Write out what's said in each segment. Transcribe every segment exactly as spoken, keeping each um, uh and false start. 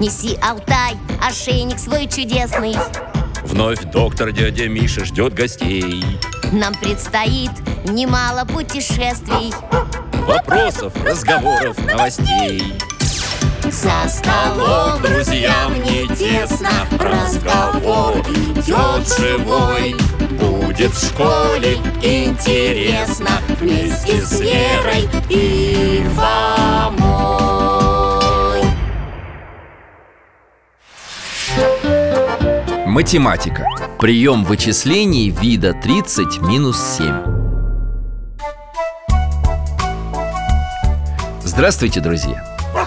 Неси, Алтай, ошейник свой чудесный. Вновь доктор дядя Миша ждет гостей. Нам предстоит немало путешествий, Вопросов, разговоров, новостей. За столом Друзьям не тесно, разговор идет живой. Будет в школе интересно вместе с Верой и Фомой. Математика. Прием вычислений вида тридцать минус семь. Здравствуйте, друзья!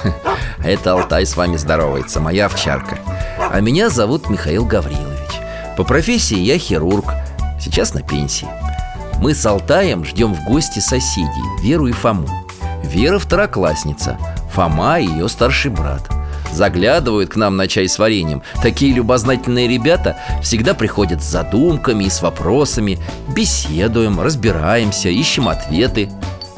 Это Алтай с вами здоровается, моя овчарка. А меня зовут Михаил Гаврилович. По профессии я хирург, сейчас на пенсии. Мы с Алтаем ждем в гости соседей, Веру и Фому. Вера второклассница, Фома ее старший брат. Заглядывают к нам на чай с вареньем. Такие любознательные ребята всегда приходят с задумками и с вопросами. Беседуем, разбираемся, ищем ответы.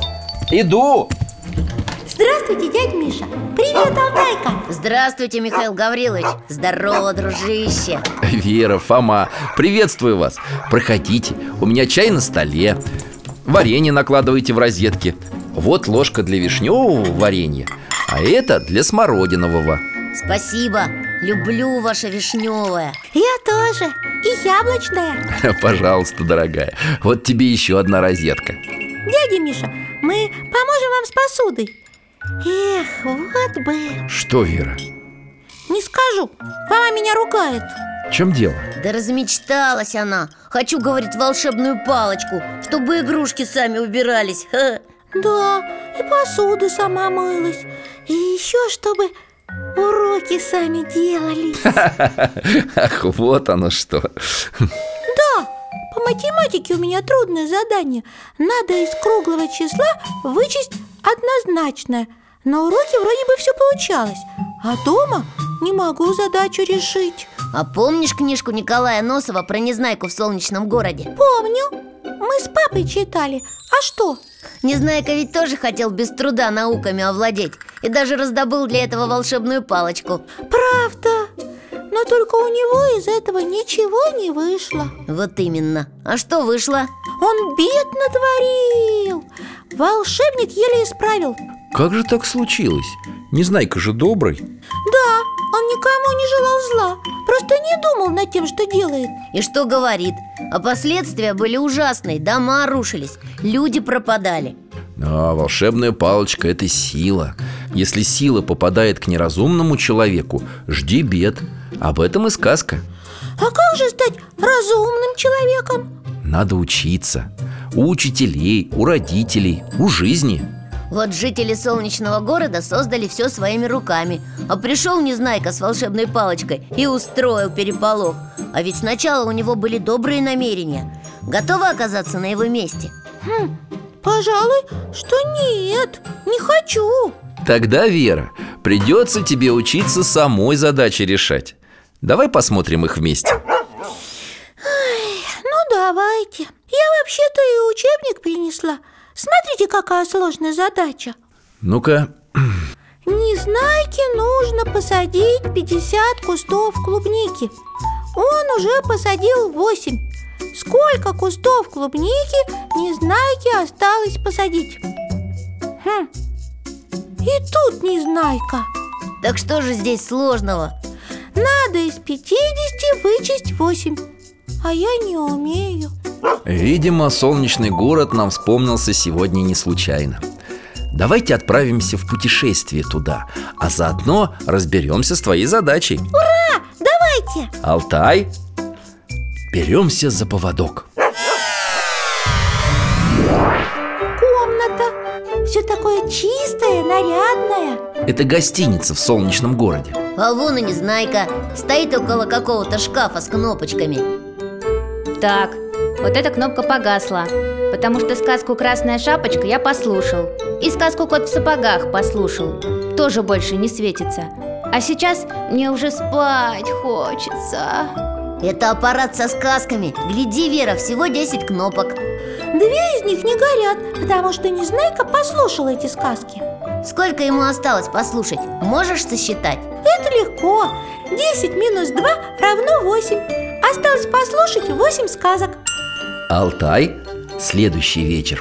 Иду! Здравствуйте, дядя Миша. Привет, Алтайка. Здравствуйте, Михаил Гаврилович. Здорово, дружище. Вера, Фома, приветствую вас. Проходите, у меня чай на столе. Варенье накладывайте в розетки. Вот ложка для вишневого варенья, а это для смородинового. Спасибо, люблю ваше вишневое. Я тоже, и яблочное. Пожалуйста, дорогая, вот тебе еще одна розетка. Дядя Миша, мы поможем вам с посудой. Эх, вот бы. Что, Вера? Не скажу, мама меня ругает. В чем дело? Да размечталась она. Хочу, говорит, волшебную палочку, чтобы игрушки сами убирались. Ха. Да, и посуду сама мылась. И еще, чтобы уроки сами делались. Ах, вот оно что. Да, по математике у меня трудное задание. Надо из круглого числа вычесть однозначное. На уроке вроде бы все получалось, а дома не могу задачу решить. А помнишь книжку Николая Носова про Незнайку в солнечном городе? Помню, мы с папой читали. А что? Незнайка ведь тоже хотел без труда науками овладеть и даже раздобыл для этого волшебную палочку. Правда, но только у него из этого ничего не вышло. Вот именно. А что вышло? Он бед натворил. Волшебник еле исправил. Как же так случилось? Незнайка же добрый. Да, он никому не желал зла, просто не думал над тем, что делает. И что говорит? А последствия были ужасные. Дома рушились, люди пропадали. А волшебная палочка – это сила. Если сила попадает к неразумному человеку, жди бед. Об этом и сказка. А как же стать разумным человеком? Надо учиться. У учителей, у родителей, у жизни. Вот жители солнечного города создали все своими руками. А пришел Незнайка с волшебной палочкой и устроил переполох. А ведь сначала у него были добрые намерения. Готовы оказаться на его месте? Хм, пожалуй, что нет, не хочу. Тогда, Вера, придется тебе учиться самой задачи решать. Давай посмотрим их вместе. Ай, ну давайте. Я вообще-то и учебник принесла. Смотрите, какая сложная задача. Ну-ка. Незнайке нужно посадить пятьдесят кустов клубники. Он уже посадил восемь. Сколько кустов клубники Незнайке осталось посадить? Хм. И тут Незнайка. Так что же здесь сложного? Надо из пятидесяти вычесть восемь. А я не умею. Видимо, солнечный город нам вспомнился сегодня не случайно. Давайте отправимся в путешествие туда, а заодно разберемся с твоей задачей. Ура! Давайте! Алтай, беремся за поводок. Комната. Все такое чистое, нарядное. Это гостиница в солнечном городе. А вон и Незнайка стоит около какого-то шкафа с кнопочками. Так, вот эта кнопка погасла, потому что сказку «Красная шапочка» я послушал. И сказку «Кот в сапогах» послушал. Тоже больше не светится. А сейчас мне уже спать хочется. Это аппарат со сказками. Гляди, Вера, всего десять кнопок. Две из них не горят, потому что Незнайка послушал эти сказки. Сколько ему осталось послушать? Можешь сосчитать? Это легко. Десять минус два равно восемь. Осталось послушать восемь сказок. Алтай, следующий вечер.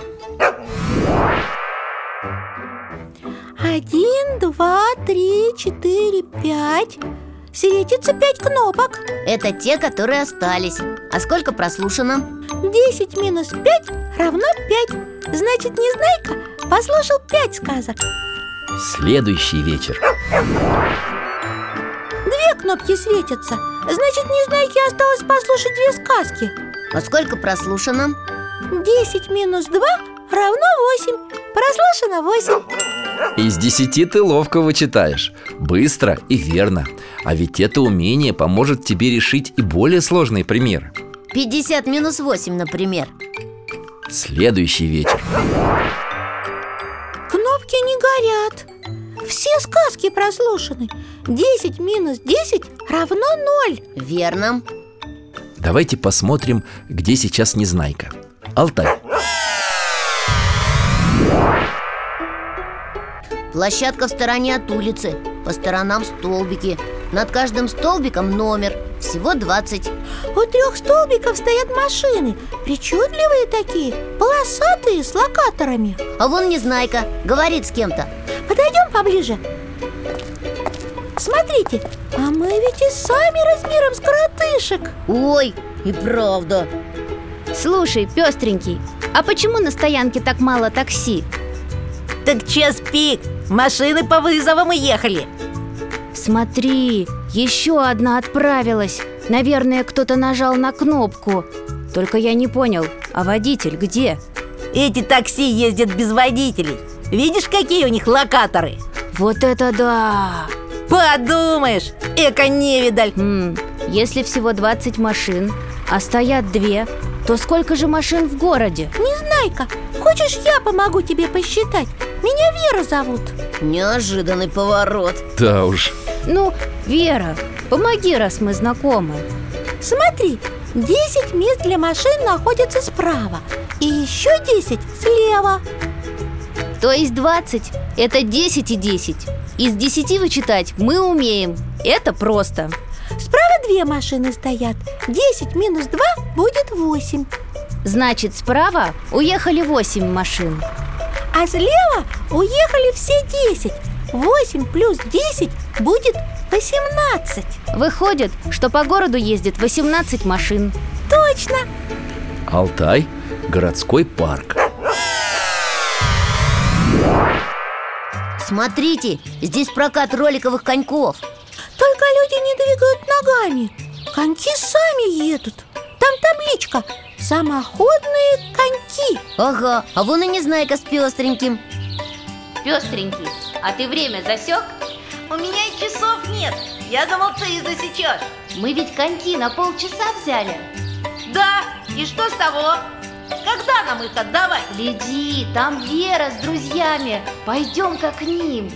Один, два, три, четыре, пять. Светится пять кнопок. Это те, которые остались. А сколько прослушано? Десять минус пять равно пять. Значит, Незнайка послушал пять сказок. Следующий вечер. Две кнопки светятся. Значит, Незнайке осталось послушать две сказки. А сколько прослушано? Десять минус два равно восемь. Прослушано восемь. Из десяти ты ловко вычитаешь. Быстро и верно. А ведь это умение поможет тебе решить и более сложные примеры. Пятьдесят минус восемь, например. Следующий вечер. Кнопки не горят. Все сказки прослушаны. Десять минус десять равно ноль. Верно. Давайте посмотрим, где сейчас Незнайка. Алтай. Площадка в стороне от улицы. По сторонам столбики. Над каждым столбиком номер. Всего двадцать. У трех столбиков стоят машины. Причудливые такие, полосатые, с локаторами. А вон Незнайка, говорит с кем-то. Подойдем поближе. Смотрите, а мы ведь и сами размером с коротышек. Ой, и правда. Слушай, пестренький, а почему на стоянке так мало такси? Так час пик, машины по вызовам и ехали. Смотри, еще одна отправилась. Наверное, кто-то нажал на кнопку. Только я не понял, а водитель где? Эти такси ездят без водителей. Видишь, какие у них локаторы? Вот это да! Подумаешь, эко-невидаль. Хм, если всего двадцать машин, а стоят две, то сколько же машин в городе? Незнайка, хочешь, я помогу тебе посчитать? Меня Вера зовут. Неожиданный поворот. Да уж. Ну, Вера, помоги, раз мы знакомы. Смотри, десять мест для машин находятся справа. И еще десять слева. То есть двадцать – это десять и десять. Из десяти вычитать мы умеем. Это просто. Справа две машины стоят. Десять минус два будет восемь. Значит, справа уехали восемь машин. А слева уехали все десять. Восемь плюс десять будет восемнадцать. Выходит, что по городу ездит восемнадцать машин. Точно. Алтай, городской парк. Смотрите, здесь прокат роликовых коньков. Только люди не двигают ногами. Коньки сами едут. Там табличка «Самоходные коньки». Ага, а вон и Незнайка с пестреньким. Пестренький, а ты время засек? У меня и часов нет. Я думал, ты засечешь. Мы ведь коньки на полчаса взяли. Да, и что с того? Когда нам их отдавать? Гляди, там Вера с друзьями. Пойдем-ка к ним.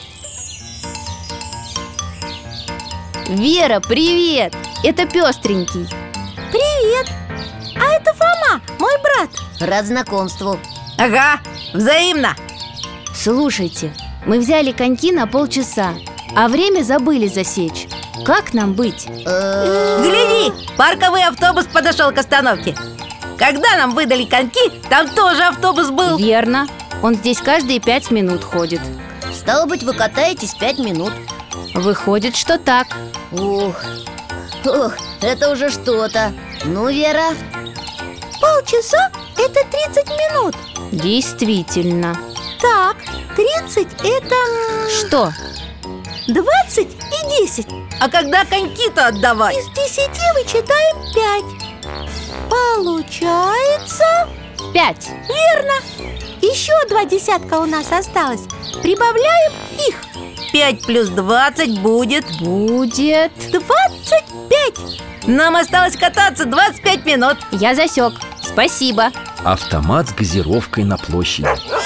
Вера, привет! Это пестренький. Привет. А это Фома, мой брат. Рад знакомству. Ага, взаимно. Слушайте, мы взяли коньки на полчаса, а время забыли засечь. Как нам быть? Э, Гляди, парковый автобус подошел к остановке. Когда нам выдали коньки, там тоже автобус был. Верно, он здесь каждые пять минут ходит. Стало быть, вы катаетесь пять минут. Выходит, что так. Ух, ух, это уже что-то. Ну, Вера, Полчаса – это тридцать минут. Действительно. Так, тридцать – это м, Что? двадцать и десять. А когда коньки-то отдавать? Из десяти вычитаем пять. Получается… Пять. Верно. Еще два десятка у нас осталось. Прибавляем их. Пять плюс двадцать будет Будет. Двадцать пять. Нам осталось кататься двадцать пять минут. Я засек. Спасибо. Автомат с газировкой на площади.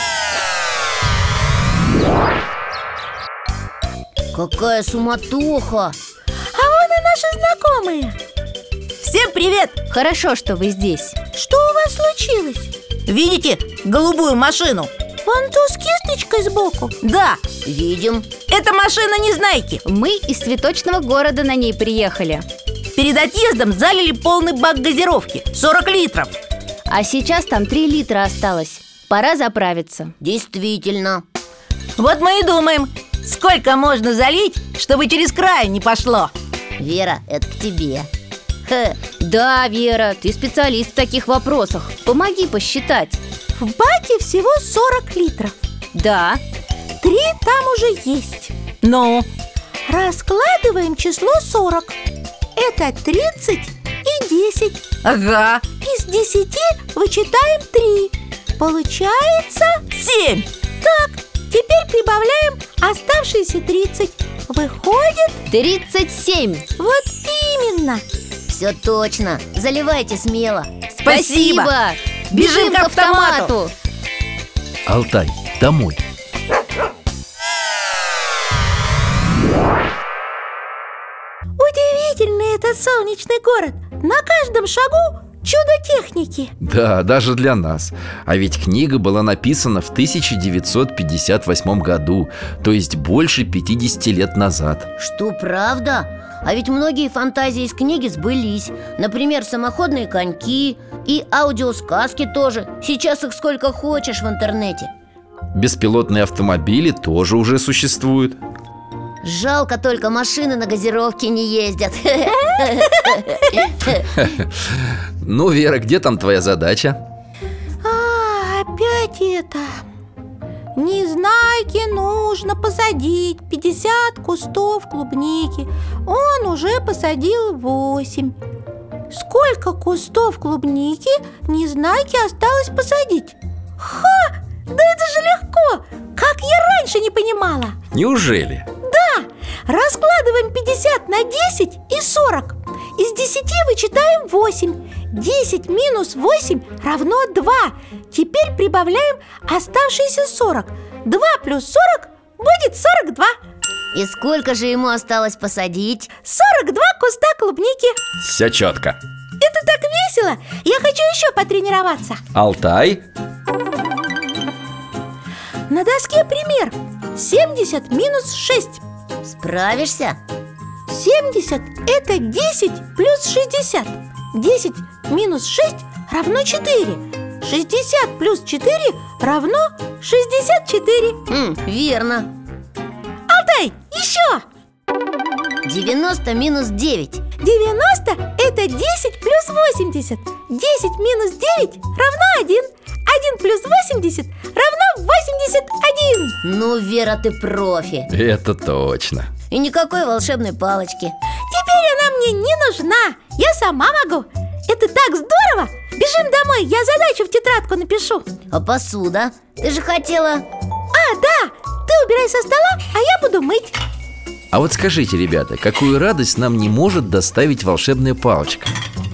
какая суматоха. А вон и наши знакомые. Всем привет! Хорошо, что вы здесь. Что у вас случилось? Видите голубую машину? Вон ту с кисточкой сбоку. Да, Видим. это машина Незнайки. Мы из цветочного города на ней приехали. Перед отъездом залили полный бак газировки, сорок литров. А сейчас там три литра осталось. Пора заправиться. Действительно. Вот мы и думаем, сколько можно залить, чтобы через край не пошло. Вера, это к тебе. Хе. Да, Вера, ты специалист в таких вопросах. Помоги посчитать. В баке всего сорок литров. Да. Три там уже есть. Ну, Раскладываем число сорок. Это тридцать и десять. ага, Из десяти вычитаем три. Получается... семь. Так, теперь прибавляем оставшиеся тридцать. Выходит... тридцать семь. Вот именно. Все точно. Заливайте смело. Спасибо. Бежим к автомату. Алтай, домой. Удивительный этот солнечный город. На каждом шагу чудо техники. Да, даже для нас. А ведь книга была написана в тысяча девятьсот пятьдесят восьмом году, то есть больше пятидесяти лет назад. Что, правда? А ведь многие фантазии из книги сбылись. Например, самоходные коньки и аудиосказки тоже. Сейчас их сколько хочешь в интернете. Беспилотные автомобили тоже уже существуют. Жалко, только машины на газировке не ездят. Ну, Вера, где там твоя задача? А, опять это. Незнайке нужно посадить пятьдесят кустов клубники. Он уже посадил восемь. Сколько кустов клубники Незнайке осталось посадить? Ха! Да это же легко! Как я раньше не понимала! Неужели? Раскладываем пятьдесят на десять и сорок. Из десяти вычитаем восемь. десять минус восемь равно два. Теперь прибавляем оставшиеся сорок. два плюс сорок будет сорок два. И сколько же ему осталось посадить? сорок два куста клубники. Все четко. Это так весело! Я хочу еще потренироваться. Алтай? На доске пример. семьдесят минус шесть. Справишься? семьдесят – это десять плюс шестьдесят. десять минус шесть равно четыре. шестьдесят плюс четыре равно шестьдесят четыре. М, верно. Алтай, еще! девяносто минус девять. девяносто – это десять плюс восемьдесят. десять минус девять равно один. один плюс восемьдесят равно восемьдесят один. Ну, Вера, ты профи. Это точно. И никакой волшебной палочки. Теперь она мне не нужна. Я сама могу. Это так здорово. Бежим домой, я задачу в тетрадку напишу. А посуда? Ты же хотела... А, да, ты убирай со стола, а я буду мыть. А вот скажите, ребята, какую радость нам не может доставить волшебная палочка?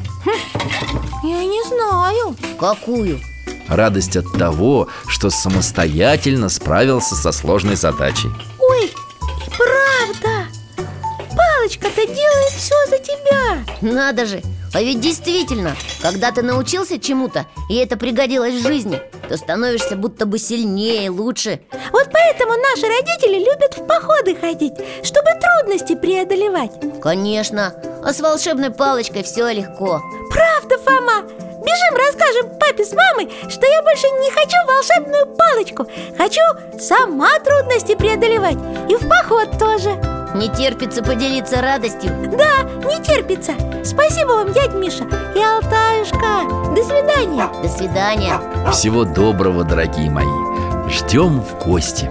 Я не знаю. Какую? Радость от того, что самостоятельно справился со сложной задачей. Ой, и правда. Палочка-то делает все за тебя. Надо же. А ведь действительно, когда ты научился чему-то, и это пригодилось в жизни, то становишься будто бы сильнее, лучше. Вот поэтому наши родители любят в походы ходить, чтобы трудности преодолевать. Конечно. А с волшебной палочкой все легко. Правда, Фома? Бежим, расскажем папе с мамой, что я больше не хочу волшебную палочку. Хочу сама трудности преодолевать. И в поход тоже. Не терпится поделиться радостью. Да, не терпится. Спасибо вам, дядь Миша и Алтаюшка. До свидания. До свидания. Всего доброго, дорогие мои. Ждем в гости.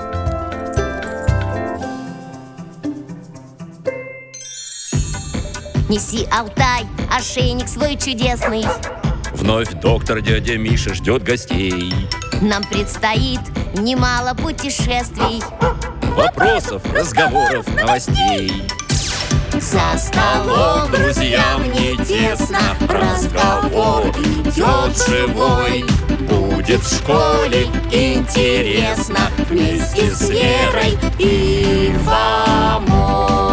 Неси, Алтай, ошейник свой чудесный. Вновь доктор дядя Миша ждет гостей. Нам предстоит немало путешествий. Вопросов, разговоров, новостей. За столом Друзьям не тесно, разговор идет живой. Будет в школе интересно вместе с Верой и Фомой.